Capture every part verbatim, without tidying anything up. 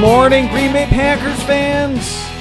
morning, Green Bay Packers fans.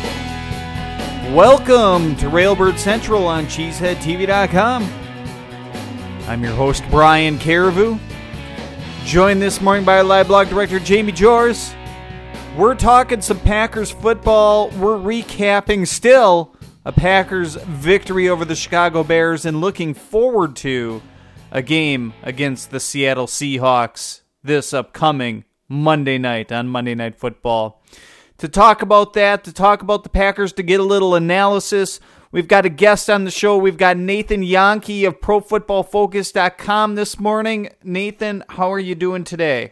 Welcome to Railbird Central on Cheesehead T V dot com. I'm your host, Brian Carriveau. Joined this morning by our live blog director, Jamie Jors. We're talking some Packers football. We're recapping still a Packers victory over the Chicago Bears and looking forward to a game against the Seattle Seahawks this upcoming Monday night on Monday Night Football. To talk about that, to talk about the Packers, to get a little analysis, we've got a guest on the show. We've got Nathan Jahnke of Pro Football Focus dot com this morning. Nathan, how are you doing today?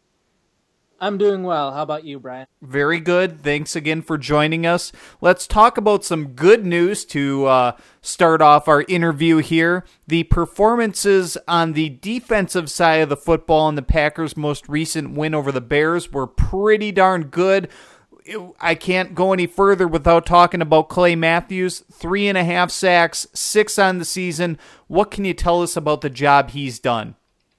I'm doing well. How about you, Brian? Very good. Thanks again for joining us. Let's talk about some good news to uh, start off our interview here. The performances on the defensive side of the football in the Packers' most recent win over the Bears were pretty darn good. I can't go any further without talking about Clay Matthews. Three and a half sacks, six on the season. What can you tell us about the job he's done?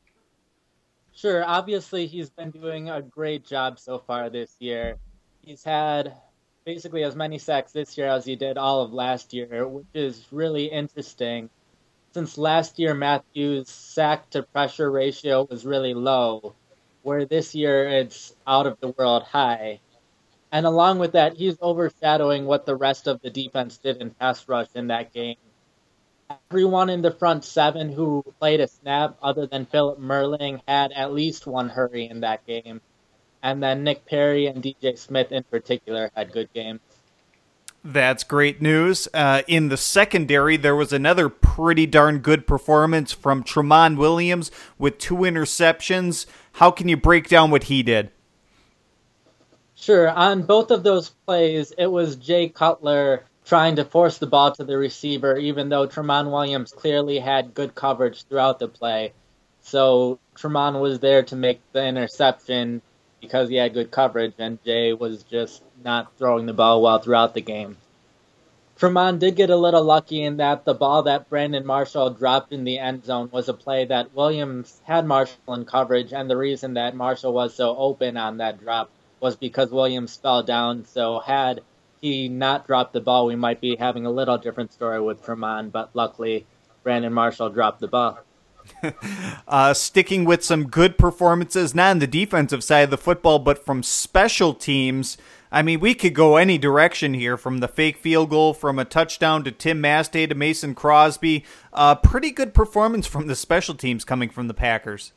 Sure. Obviously, he's been doing a great job so far this year. He's had basically as many sacks this year as he did all of last year, which is really interesting. Since last year, Matthews' sack to pressure ratio was really low, where this year it's out of the world high. And along with that, he's overshadowing what the rest of the defense did in pass rush in that game. Everyone in the front seven who played a snap other than Philip Merling had at least one hurry in that game. And then Nick Perry and D J Smith in particular had good games. That's great news. Uh, in the secondary, there was another pretty darn good performance from Tramon Williams with two interceptions. How can you break down what he did? Sure. On both of those plays, it was Jay Cutler trying to force the ball to the receiver, even though Tramon Williams clearly had good coverage throughout the play. So Tramon was there to make the interception because he had good coverage, and Jay was just not throwing the ball well throughout the game. Tramon did get a little lucky in that the ball that Brandon Marshall dropped in the end zone was a play that Williams had Marshall in coverage, and the reason that Marshall was so open on that drop was because Williams fell down. So had he not dropped the ball, we might be having a little different story with Tramon, but luckily Brandon Marshall dropped the ball. uh, sticking with some good performances, not on the defensive side of the football, but from special teams. I mean, we could go any direction here, from the fake field goal, from a touchdown to Tim Mastay to Mason Crosby. Uh, pretty good performance from the special teams coming from the Packers.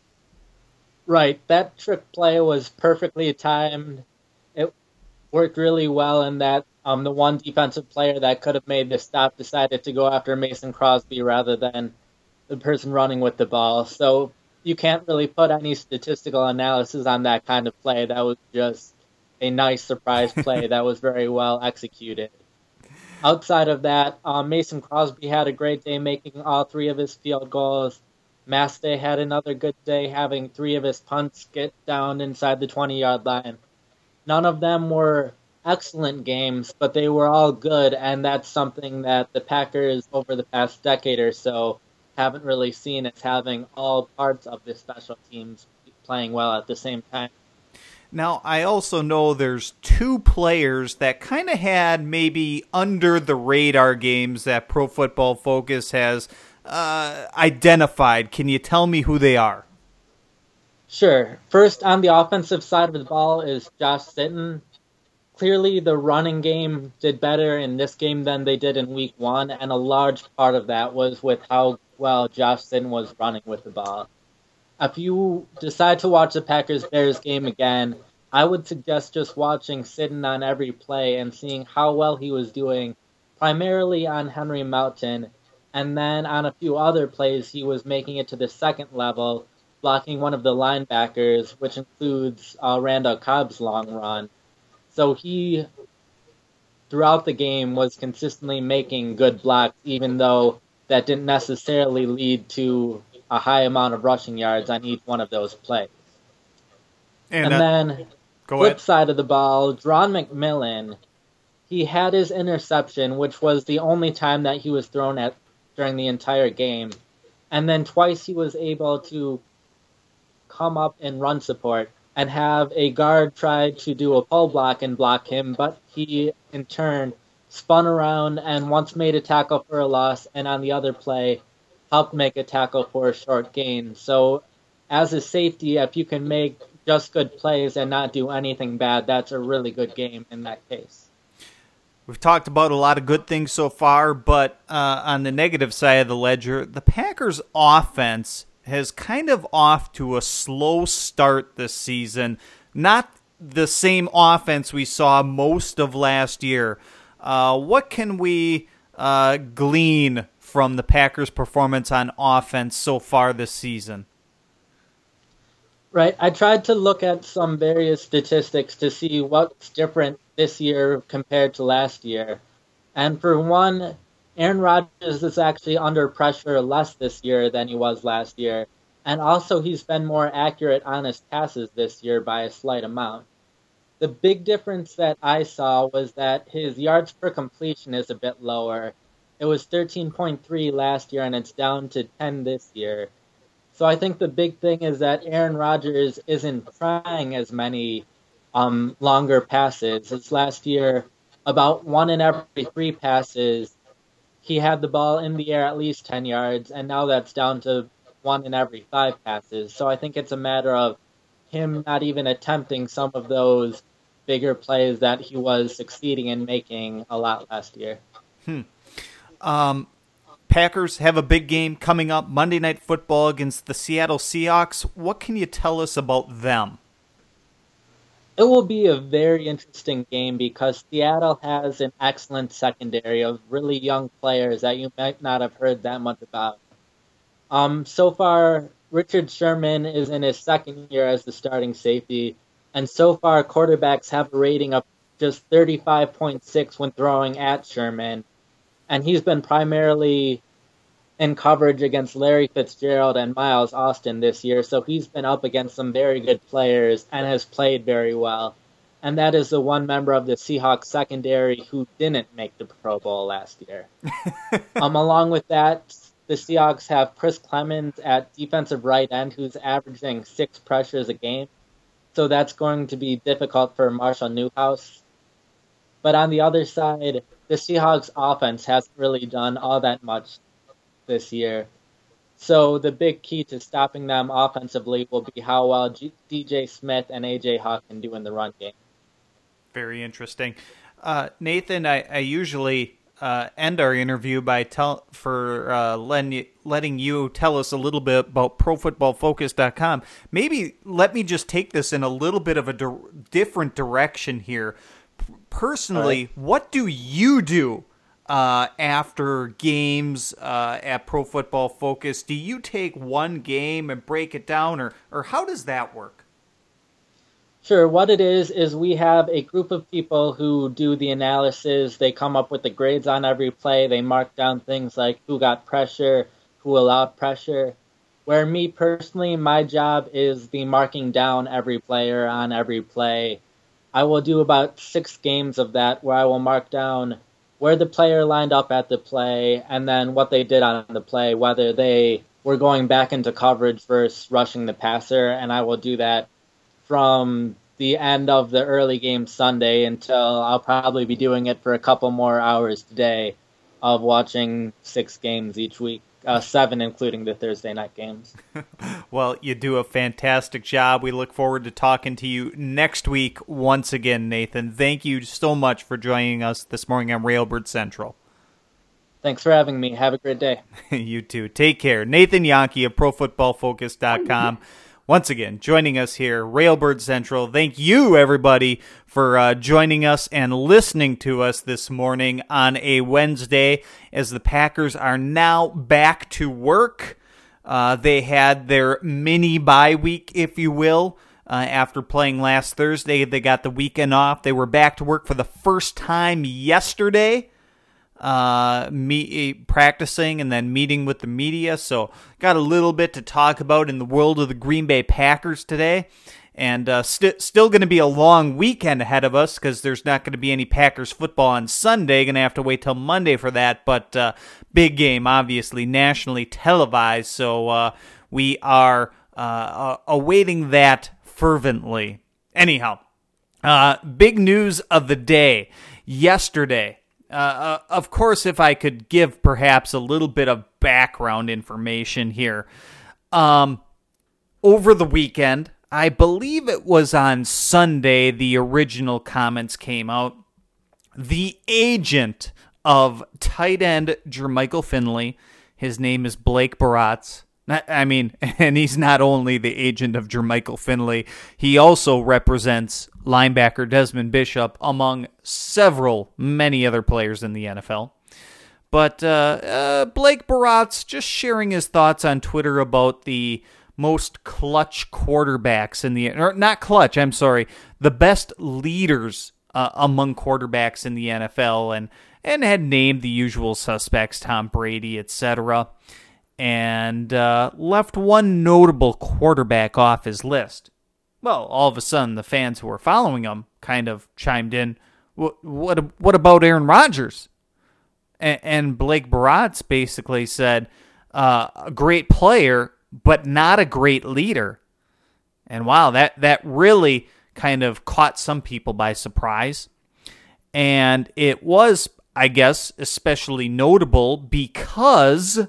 Right, that trick play was perfectly timed. It worked really well in that um, the one defensive player that could have made the stop decided to go after Mason Crosby rather than the person running with the ball. So you can't really put any statistical analysis on that kind of play. That was just a nice surprise play that was very well executed. Outside of that, um, Mason Crosby had a great day making all three of his field goals. Mastay had another good day, having three of his punts get down inside the twenty-yard line. None of them were excellent games, but they were all good, and that's something that the Packers over the past decade or so haven't really seen, as having all parts of the special teams playing well at the same time. Now, I also know there's two players that kind of had maybe under-the-radar games that Pro Football Focus has uh, identified. Can you tell me who they are? Sure. First, on the offensive side of the ball is Josh Sitton. Clearly, the running game did better in this game than they did in week one, and a large part of that was with how well Josh Sitton was running with the ball. If you decide to watch the Packers-Bears game again, I would suggest just watching Sitton on every play and seeing how well he was doing, primarily on Henry Melton, and then on a few other plays he was making it to the second level, blocking one of the linebackers, which includes uh, Randall Cobb's long run. So he, throughout the game, was consistently making good blocks, even though that didn't necessarily lead to a high amount of rushing yards on each one of those plays. And, and uh, then, flip ahead. Side of the ball, Dron McMillan, he had his interception, which was the only time that he was thrown at during the entire game. And then twice he was able to come up in run support and have a guard try to do a pull block and block him, but he, in turn, spun around and once made a tackle for a loss, and on the other play, helped make a tackle for a short gain. So, as a safety, if you can make just good plays and not do anything bad, that's a really good game in that case. We've talked about a lot of good things so far, but uh, on the negative side of the ledger, the Packers' offense has kind of off to a slow start this season. Not the same offense we saw most of last year. Uh, what can we uh, glean from the Packers' performance on offense so far this season? Right. I tried to look at some various statistics to see what's different this year compared to last year. And for one, Aaron Rodgers is actually under pressure less this year than he was last year. And also he's been more accurate on his passes this year by a slight amount. The big difference that I saw was that his yards per completion is a bit lower. It was thirteen point three last year and it's down to ten this year. So I think the big thing is that Aaron Rodgers isn't trying as many um, longer passes. It's last year, about one in every three passes, he had the ball in the air at least ten yards, and now that's down to one in every five passes. So I think it's a matter of him not even attempting some of those bigger plays that he was succeeding in making a lot last year. Hmm. Um. Packers have a big game coming up, Monday Night Football against the Seattle Seahawks. What can you tell us about them? It will be a very interesting game because Seattle has an excellent secondary of really young players that you might not have heard that much about. Um, so far, Richard Sherman is in his second year as the starting safety, and so far quarterbacks have a rating of just thirty-five point six when throwing at Sherman. And he's been primarily in coverage against Larry Fitzgerald and Miles Austin this year, so he's been up against some very good players and has played very well. And that is the one member of the Seahawks secondary who didn't make the Pro Bowl last year. um, along with that, the Seahawks have Chris Clemons at defensive right end, who's averaging six pressures a game. So that's going to be difficult for Marshall Newhouse. But on the other side, the Seahawks offense hasn't really done all that much this year. So the big key to stopping them offensively will be how well G- D J Smith and A J Hawk can do in the run game. Very interesting. Uh, Nathan, I, I usually uh, end our interview by tell for uh, letting, letting you tell us a little bit about pro football focus dot com. Maybe let me just take this in a little bit of a di- different direction here. Personally, right. What do you do uh, after games uh, at Pro Football Focus? Do you take one game and break it down, or, or how does that work? Sure. What it is, is we have a group of people who do the analysis. They come up with the grades on every play. They mark down things like who got pressure, who allowed pressure. Where me personally, my job is the marking down every player on every play. I will do about six games of that where I will mark down where the player lined up at the play and then what they did on the play, whether they were going back into coverage versus rushing the passer, and I will do that from the end of the early game Sunday until I'll probably be doing it for a couple more hours today of watching six games each week. Uh, seven, including the Thursday night games. Well, you do a fantastic job. We look forward to talking to you next week once again, Nathan. Thank you so much for joining us this morning on Railbird Central. Thanks for having me. Have a great day. You too. Take care. Nathan Jahnke of pro football focus dot com. Once again, joining us here, Railbird Central. Thank you, everybody, for uh, joining us and listening to us this morning on a Wednesday as the Packers are now back to work. Uh, they had their mini bye week, if you will. Uh, after playing last Thursday, they got the weekend off. They were back to work for the first time yesterday. Uh, me practicing and then meeting with the media. So got a little bit to talk about in the world of the Green Bay Packers today. And uh, st- still going to be a long weekend ahead of us because there's not going to be any Packers football on Sunday. Going to have to wait till Monday for that. But uh, big game, obviously, nationally televised. So uh, we are uh, awaiting that fervently. Anyhow, uh, big news of the day yesterday. Uh, uh, of course, if I could give perhaps a little bit of background information here. Um, over the weekend, I believe it was on Sunday, the original comments came out. The agent of tight end Jermichael Finley, his name is Blake Baratz. I mean, and he's not only the agent of Jermichael Finley, he also represents linebacker Desmond Bishop, among several, many other players in the N F L. But uh, uh, Blake Baratz just sharing his thoughts on Twitter about the most clutch quarterbacks in the, or not clutch, I'm sorry, the best leaders uh, among quarterbacks in the N F L, and, and had named the usual suspects, Tom Brady, et cetera, and uh, left one notable quarterback off his list. Well, all of a sudden, the fans who were following him kind of chimed in, what what, what about Aaron Rodgers? And, and Blake Baratz basically said, uh, a great player, but not a great leader. And wow, that, that really kind of caught some people by surprise. And it was, I guess, especially notable because,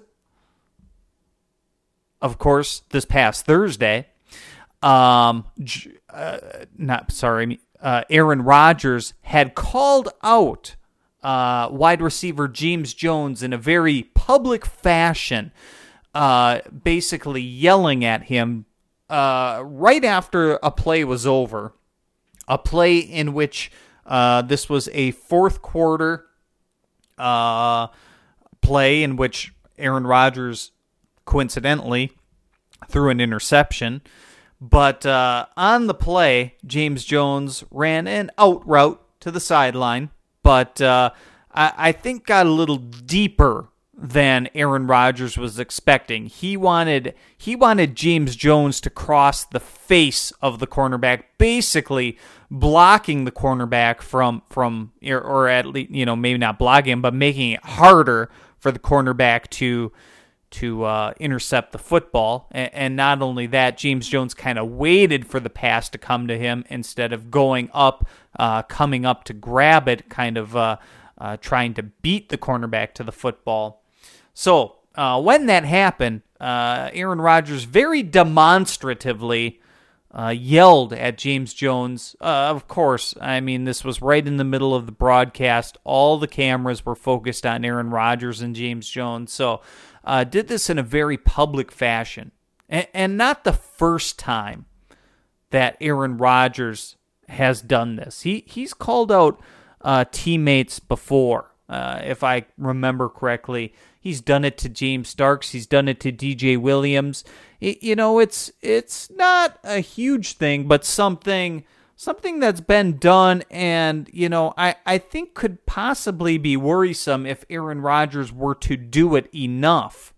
of course, this past Thursday, um, uh, not sorry, uh, Aaron Rodgers had called out uh, wide receiver James Jones in a very public fashion, uh, basically yelling at him uh, right after a play was over, a play in which uh, this was a fourth quarter uh, play in which Aaron Rodgers coincidentally threw an interception. But uh, on the play, James Jones ran an out route to the sideline, but uh, I, I think got a little deeper than Aaron Rodgers was expecting. He wanted he wanted James Jones to cross the face of the cornerback, basically blocking the cornerback from from or, or at least, you know, maybe not blocking him, but making it harder for the cornerback to. to uh, intercept the football. And, and not only that, James Jones kind of waited for the pass to come to him instead of going up, uh, coming up to grab it, kind of uh, uh, trying to beat the cornerback to the football. So uh, when that happened, uh, Aaron Rodgers very demonstratively uh, yelled at James Jones. Uh, of course, I mean, this was right in the middle of the broadcast. All the cameras were focused on Aaron Rodgers and James Jones. So Uh, did this in a very public fashion. And, and not the first time that Aaron Rodgers has done this. He He's called out uh, teammates before, uh, if I remember correctly. He's done it to James Starks. He's done it to D J Williams. It, you know, it's it's not a huge thing, but something... Something that's been done and, you know, I, I think could possibly be worrisome if Aaron Rodgers were to do it enough.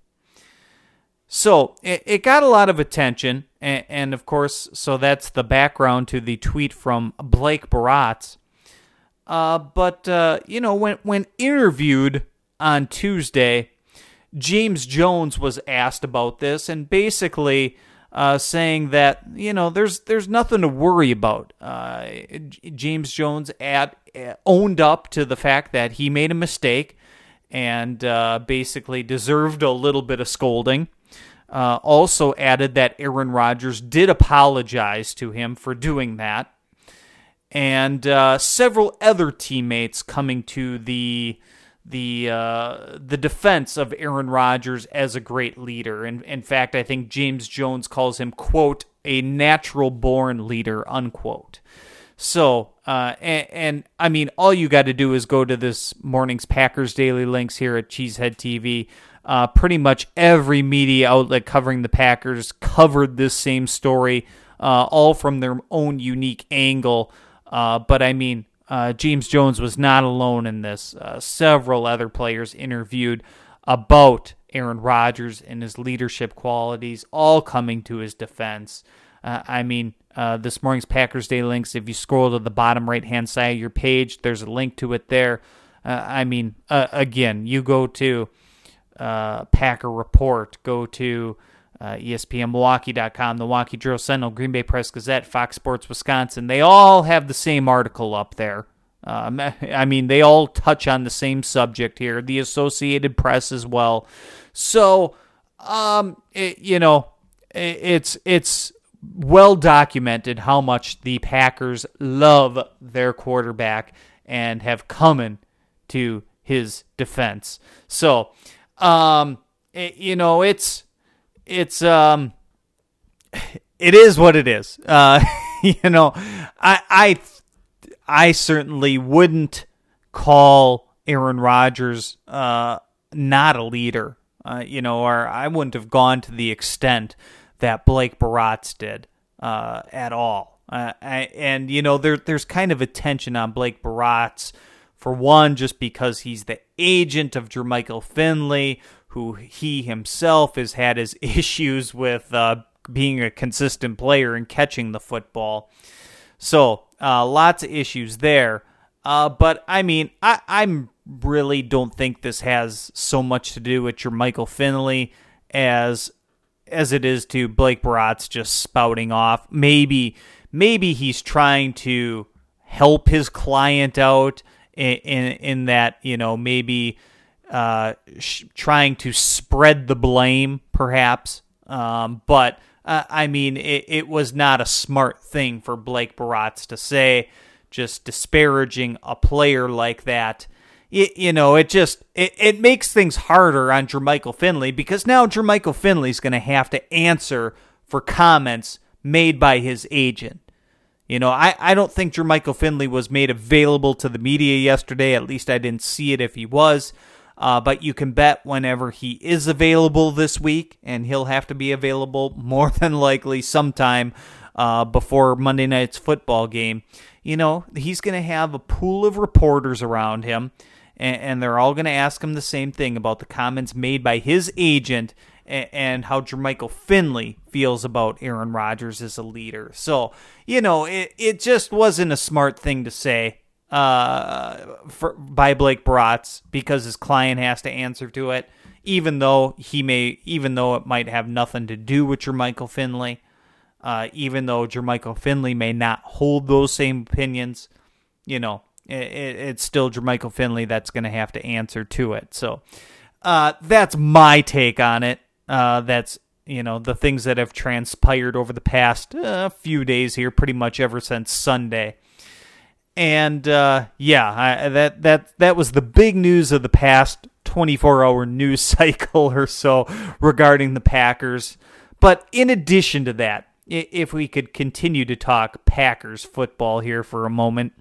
So it, it got a lot of attention. And, and, of course, so that's the background to the tweet from Blake Baratz. Uh, but, uh, you know, when, when interviewed on Tuesday, James Jones was asked about this and basically... Uh, saying that, you know, there's there's nothing to worry about. Uh, James Jones at, uh, owned up to the fact that he made a mistake and uh, basically deserved a little bit of scolding. Uh, also added that Aaron Rodgers did apologize to him for doing that. And uh, several other teammates coming to the... the uh, the defense of Aaron Rodgers as a great leader. And in fact, I think James Jones calls him, quote, a natural-born leader, unquote. So, uh, and, and I mean, all you got to do is go to this morning's Packers Daily Links here at Cheesehead T V. Uh, pretty much every media outlet covering the Packers covered this same story, uh, all from their own unique angle. Uh, but I mean, Uh, James Jones was not alone in this. Uh, several other players interviewed about Aaron Rodgers and his leadership qualities, all coming to his defense. Uh, I mean, uh, this morning's Packers Day links, if you scroll to the bottom right-hand side of your page, there's a link to it there. Uh, I mean, uh, again, you go to uh, Packer Report, go to uh, E S P N Milwaukee dot com, the Milwaukee Journal-Sentinel, Green Bay Press-Gazette, Fox Sports Wisconsin. They all have the same article up there. Um, I mean, they all touch on the same subject here. The Associated Press as well. So, um, it, you know, it, it's it's well documented how much the Packers love their quarterback and have come in to his defense. So, um, it, you know, it's it's um, it is what it is. Uh, you know, I I. I certainly wouldn't call Aaron Rodgers uh, not a leader, uh, you know, or I wouldn't have gone to the extent that Blake Bortles did uh, at all. Uh, I, and, you know, there there's kind of a tension on Blake Bortles, for one, just because he's the agent of Jermichael Finley, who he himself has had his issues with uh, being a consistent player and catching the football. So, uh, lots of issues there. Uh, but, I mean, I I'm really don't think this has so much to do with Jermichael Finley as as it is to Blake Bortles just spouting off. Maybe maybe he's trying to help his client out in in, in that, you know, maybe uh, sh- trying to spread the blame, perhaps. Um, but... Uh, I mean, it, it was not a smart thing for Blake Bortles to say, just disparaging a player like that. It, you know, it just, it, it makes things harder on Jermichael Finley, because now Jermichael Finley's going to have to answer for comments made by his agent. You know, I, I don't think Jermichael Finley was made available to the media yesterday. At least I didn't see it if he was. Uh, but you can bet whenever he is available this week, and he'll have to be available more than likely sometime uh, before Monday night's football game, you know, he's going to have a pool of reporters around him, and, and they're all going to ask him the same thing about the comments made by his agent and, and how Jermichael Finley feels about Aaron Rodgers as a leader. So, you know, it, it just wasn't a smart thing to say. Uh, for, by Blake Bortles, because his client has to answer to it, even though he may, even though it might have nothing to do with Jermichael Finley, uh, even though Jermichael Finley may not hold those same opinions, you know, it, it, it's still Jermichael Finley that's going to have to answer to it. So, uh, that's my take on it. Uh, that's, you know, the things that have transpired over the past uh, few days here, pretty much ever since Sunday. And, uh, yeah, I, that, that, that was the big news of the past twenty-four hour news cycle or so regarding the Packers. But in addition to that, if we could continue to talk Packers football here for a moment,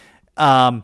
um,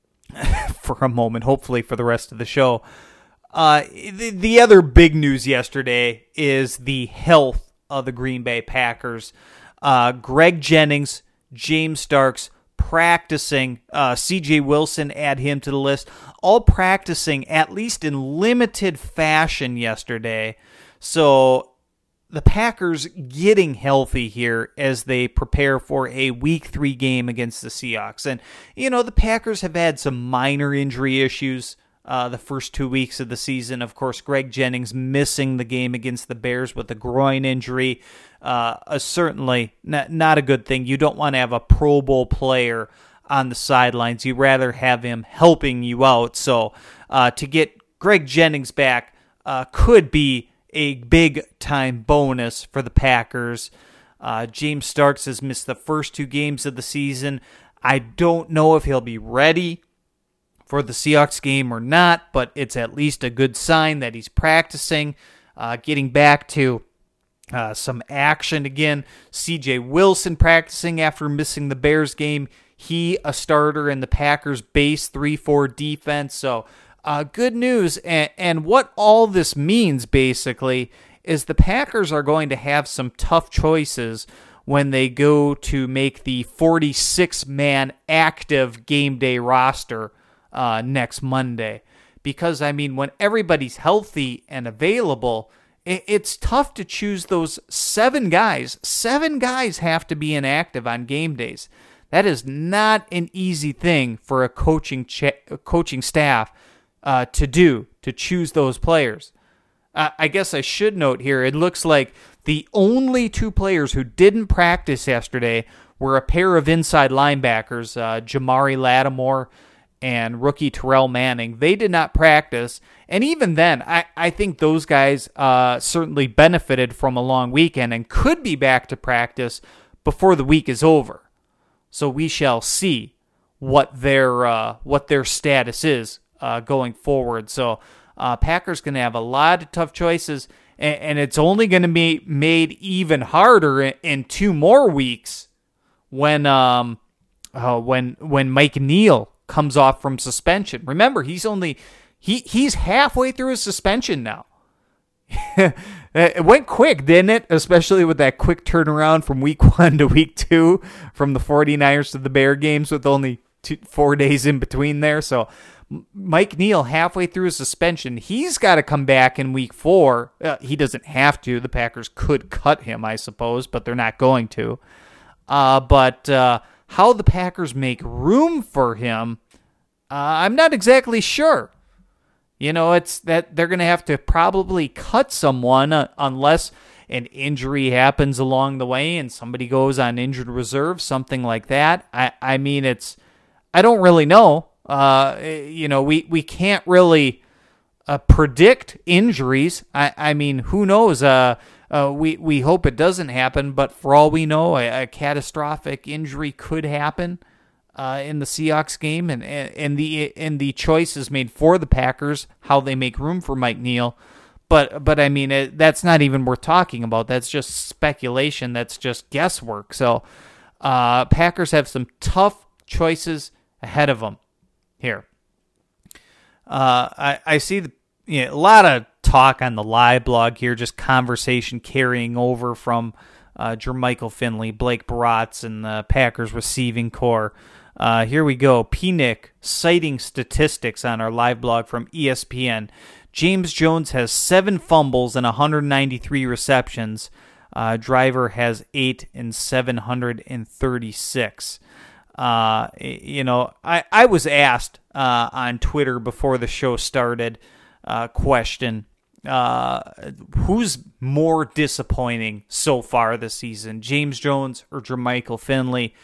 for a moment, hopefully for the rest of the show, uh, the, the other big news yesterday is the health of the Green Bay Packers. Uh, Greg Jennings, James Starks, practicing, uh, C J Wilson, add him to the list, all practicing at least in limited fashion yesterday. So the Packers getting healthy here as they prepare for a week three game against the Seahawks. And, you know, the Packers have had some minor injury issues uh, the first two weeks of the season. Of course, Greg Jennings missing the game against the Bears with a groin injury. Uh, uh, certainly not, not a good thing. You don't want to have a Pro Bowl player on the sidelines. You'd rather have him helping you out. So uh, to get Greg Jennings back uh, could be a big-time bonus for the Packers. Uh, James Starks has missed the first two games of the season. I don't know if he'll be ready for the Seahawks game or not, but it's at least a good sign that he's practicing, uh, getting back to Uh, some action again. C J Wilson practicing after missing the Bears game. He a starter in the Packers base three four defense. So uh, good news. And, and what all this means basically is the Packers are going to have some tough choices when they go to make the forty-six man active game day roster uh, next Monday. Because, I mean, when everybody's healthy and available, it's tough to choose those seven guys. Seven guys have to be inactive on game days. That is not an easy thing for a coaching ch- coaching staff uh, to do, to choose those players. Uh, I guess I should note here, it looks like the only two players who didn't practice yesterday were a pair of inside linebackers, uh, Jamari Lattimore and rookie Terrell Manning. They did not practice, and even then, I, I think those guys uh, certainly benefited from a long weekend and could be back to practice before the week is over. So we shall see what their uh, what their status is uh, going forward. So uh, Packers going to have a lot of tough choices, and, and it's only going to be made even harder in, in two more weeks when um uh, when when Mike Neal comes off from suspension. Remember, he's only he he's halfway through his suspension now. It went quick, didn't it? Especially with that quick turnaround from week one to week two, from the 49ers to the Bear games with only two, four days in between there. So Mike Neal, halfway through his suspension, he's got to come back in week four. Uh, he doesn't have to. The Packers could cut him, I suppose, but they're not going to. Uh, but uh, how the Packers make room for him, uh, I'm not exactly sure. You know, it's that they're going to have to probably cut someone uh, unless an injury happens along the way and somebody goes on injured reserve, something like that. I, I mean, it's, I don't really know. Uh, you know, we, we can't really uh, predict injuries. I, I mean, who knows? Uh, uh, we, we hope it doesn't happen, but for all we know, a, a catastrophic injury could happen Uh, in the Seahawks game, and, and and the and the choice is made for the Packers how they make room for Mike Neal, but but I mean it, that's not even worth talking about. That's just speculation. That's just guesswork. So uh, Packers have some tough choices ahead of them here. Uh, I I see the you know, a lot of talk on the live blog here, just conversation carrying over from uh, Jermichael Finley, Blake Bortz, and the Packers receiving core. Uh, here we go. P-Nick citing statistics on our live blog from E S P N. James Jones has seven fumbles and one hundred ninety-three receptions. Uh, Driver has eight and seven hundred thirty-six. Uh, you know, I, I was asked uh, on Twitter before the show started uh, question, uh, who's more disappointing so far this season, James Jones or Jermichael Finley?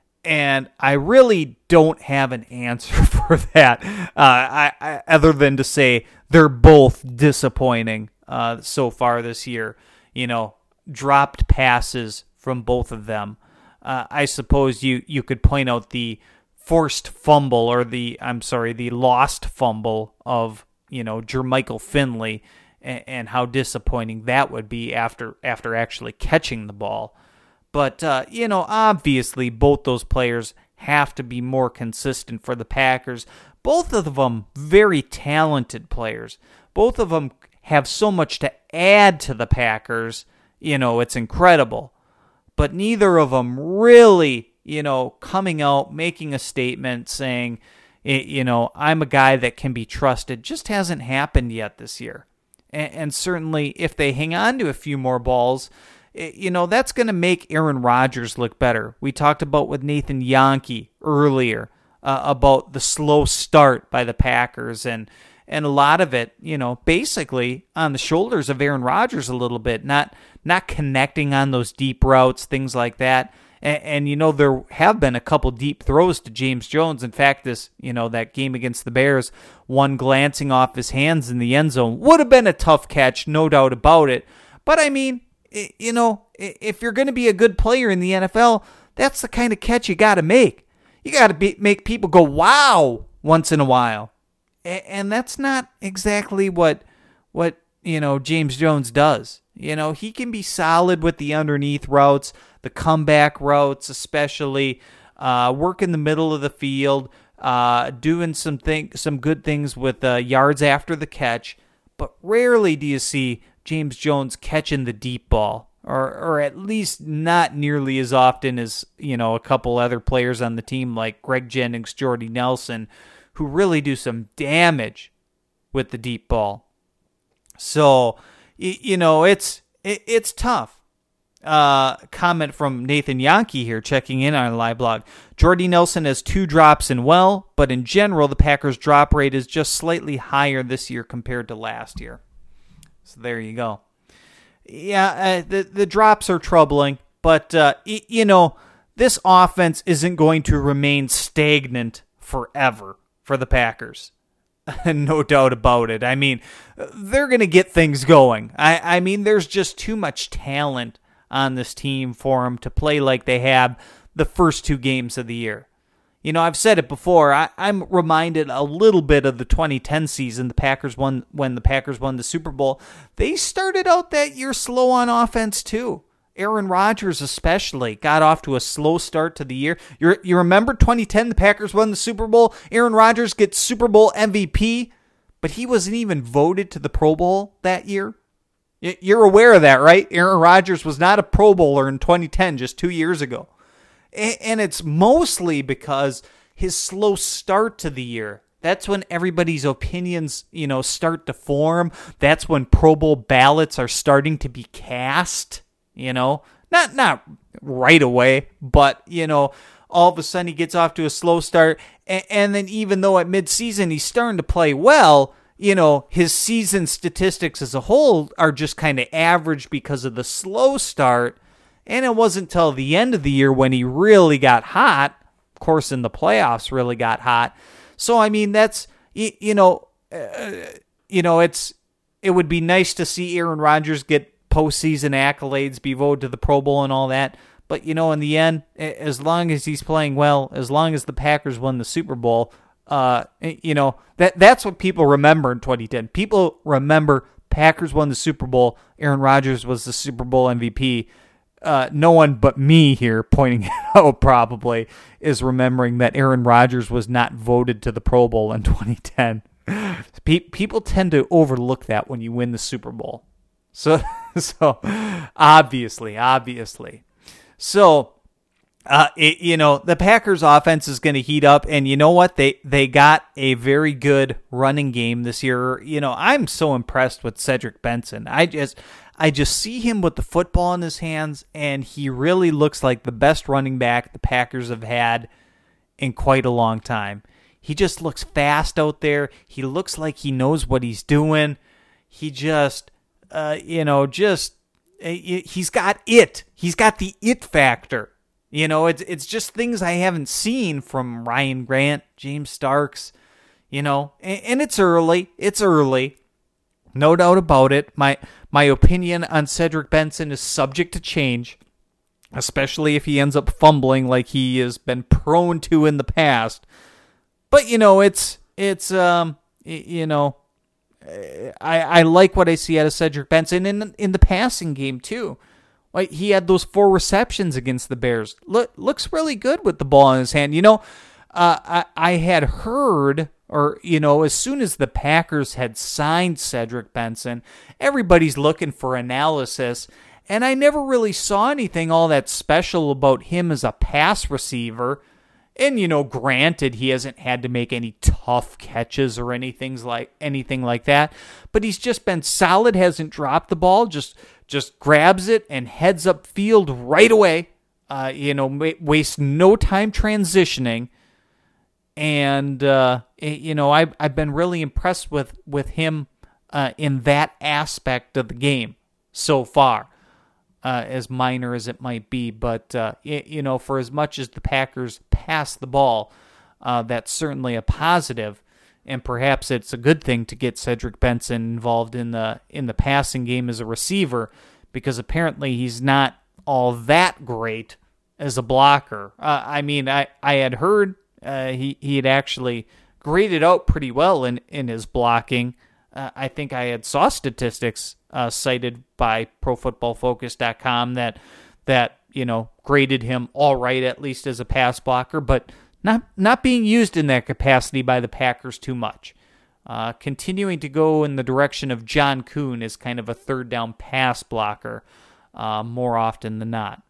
And I really don't have an answer for that, uh, I, I, other than to say they're both disappointing uh, so far this year. You know, dropped passes from both of them. Uh, I suppose you, you could point out the forced fumble or the, I'm sorry, the lost fumble of, you know, Jermichael Finley and, and how disappointing that would be after after actually catching the ball. But, uh, you know, obviously both those players have to be more consistent for the Packers. Both of them very talented players. Both of them have so much to add to the Packers. You know, it's incredible. But neither of them really, you know, coming out, making a statement saying, you know, I'm a guy that can be trusted, just hasn't happened yet this year. And, and certainly if they hang on to a few more balls, you know, that's going to make Aaron Rodgers look better. We talked about with Nathan Yonke earlier uh, about the slow start by the Packers, and and a lot of it, you know, basically on the shoulders of Aaron Rodgers a little bit, not not connecting on those deep routes, things like that. And, and you know, there have been a couple deep throws to James Jones. In fact, this, you know, that game against the Bears, one glancing off his hands in the end zone would have been a tough catch, no doubt about it. But I mean, you know, if you're going to be a good player in the N F L, that's the kind of catch you got to make. You got to make people go, wow, once in a while. And that's not exactly what, what you know, James Jones does. You know, he can be solid with the underneath routes, the comeback routes especially, uh, work in the middle of the field, uh, doing some thing, some good things with uh, yards after the catch. But rarely do you see James Jones catching the deep ball, or or at least not nearly as often as, you know, a couple other players on the team like Greg Jennings, Jordy Nelson, who really do some damage with the deep ball. So, you know, it's it, it's tough. Uh, comment from Nathan Yonke here, checking in on our live blog. Jordy Nelson has two drops in well, but in general, the Packers' drop rate is just slightly higher this year compared to last year. So there you go. Yeah, uh, the, the drops are troubling, but, uh, y- you know, this offense isn't going to remain stagnant forever for the Packers. No doubt about it. I mean, they're going to get things going. I, I mean, there's just too much talent on this team for them to play like they have the first two games of the year. You know, I've said it before. I, I'm reminded a little bit of the twenty ten season. The Packers won when the Packers won the Super Bowl. They started out that year slow on offense too. Aaron Rodgers especially got off to a slow start to the year. You you remember twenty ten, the Packers won the Super Bowl. Aaron Rodgers gets Super Bowl M V P, but he wasn't even voted to the Pro Bowl that year. You're aware of that, right? Aaron Rodgers was not a Pro Bowler in twenty ten, just two years ago. And it's mostly because his slow start to the year. That's when everybody's opinions, you know, start to form. That's when Pro Bowl ballots are starting to be cast, you know. Not not right away, but, you know, all of a sudden he gets off to a slow start. And, and then even though at midseason he's starting to play well, you know, his season statistics as a whole are just kind of average because of the slow start. And it wasn't until the end of the year when he really got hot. Of course, in the playoffs, really got hot. So, I mean, that's, you, you know, uh, you know, it's it would be nice to see Aaron Rodgers get postseason accolades, be voted to the Pro Bowl and all that. But, you know, in the end, as long as he's playing well, as long as the Packers won the Super Bowl, uh, you know, that that's what people remember in twenty ten. People remember Packers won the Super Bowl. Aaron Rodgers was the Super Bowl M V P. Uh, no one but me here pointing it out probably is remembering that Aaron Rodgers was not voted to the Pro Bowl in twenty ten. Pe- people tend to overlook that when you win the Super Bowl. So, so obviously, obviously. So, uh, it, you know, the Packers offense is going to heat up, and you know what? They, they got a very good running game this year. You know, I'm so impressed with Cedric Benson. I just... I just see him with the football in his hands, and he really looks like the best running back the Packers have had in quite a long time. He just looks fast out there. He looks like he knows what he's doing. He just, uh, you know, just, uh, he's got it. He's got the it factor. You know, it's it's just things I haven't seen from Ryan Grant, James Starks, you know, and, and it's early. It's early. No doubt about it. My my opinion on Cedric Benson is subject to change, especially if he ends up fumbling like he has been prone to in the past. But you know, it's it's um you know, I I like what I see out of Cedric Benson in in the passing game too. Like he had those four receptions against the Bears. Look looks really good with the ball in his hand. You know, uh, I I had heard. Or, you know, as soon as the Packers had signed Cedric Benson, everybody's looking for analysis. And I never really saw anything all that special about him as a pass receiver. And, you know, granted, he hasn't had to make any tough catches or anything like anything like that. But he's just been solid, hasn't dropped the ball, just just grabs it and heads up field right away. Uh, you know, wastes no time transitioning. And, uh, you know, I've, I've been really impressed with, with him uh, in that aspect of the game so far, uh, as minor as it might be. But, uh, it, you know, for as much as the Packers pass the ball, uh, that's certainly a positive. And perhaps it's a good thing to get Cedric Benson involved in the in the passing game as a receiver, because apparently he's not all that great as a blocker. Uh, I mean, I, I had heard... Uh, he, he had actually graded out pretty well in, in his blocking. Uh, I think I had saw statistics uh, cited by Pro Football Focus dot com that, that, you know, graded him all right, at least as a pass blocker, but not, not being used in that capacity by the Packers too much. Uh, continuing to go in the direction of John Kuhn as kind of a third down pass blocker uh, more often than not.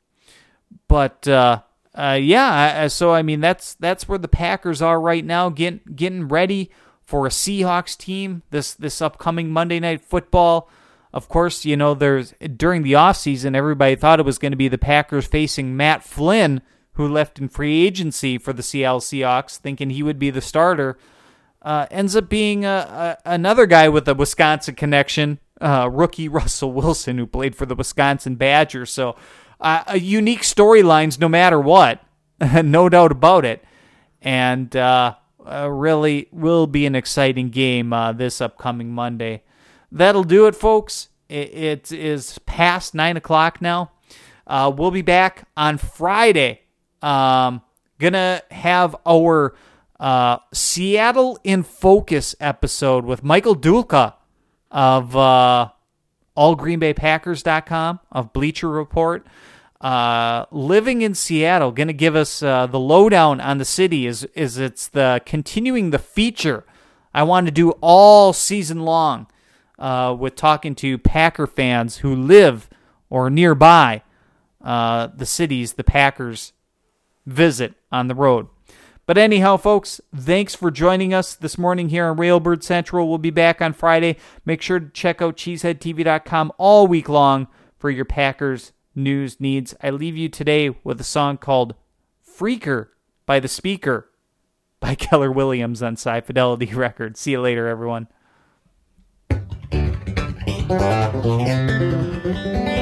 But, uh, Uh, yeah, so I mean that's that's where the Packers are right now, getting getting ready for a Seahawks team this this upcoming Monday Night Football. Of course, you know there's during the offseason, everybody thought it was going to be the Packers facing Matt Flynn, who left in free agency for the Seattle Seahawks, thinking he would be the starter. Uh, ends up being a, a, another guy with a Wisconsin connection uh, rookie Russell Wilson, who played for the Wisconsin Badgers. So uh, a unique storylines no matter what, no doubt about it. And uh, uh, really will be an exciting game uh, this upcoming Monday. That'll do it, folks. It, it is past nine o'clock now. Uh, we'll be back on Friday. Um, gonna have our uh, Seattle in Focus episode with Michael Dulka of uh, all green bay packers dot com, of Bleacher Report. Uh, living in Seattle, going to give us uh, the lowdown on the city. Is is it's the continuing the feature I want to do all season long uh, with talking to Packer fans who live or nearby uh, the cities the Packers visit on the road. But anyhow, folks, thanks for joining us this morning here on Railbird Central. We'll be back on Friday. Make sure to check out cheesehead t v dot com all week long for your Packers news needs. I leave you today with a song called Freaker by The Speaker by Keller Williams on Sci Fidelity Records. See you later, everyone.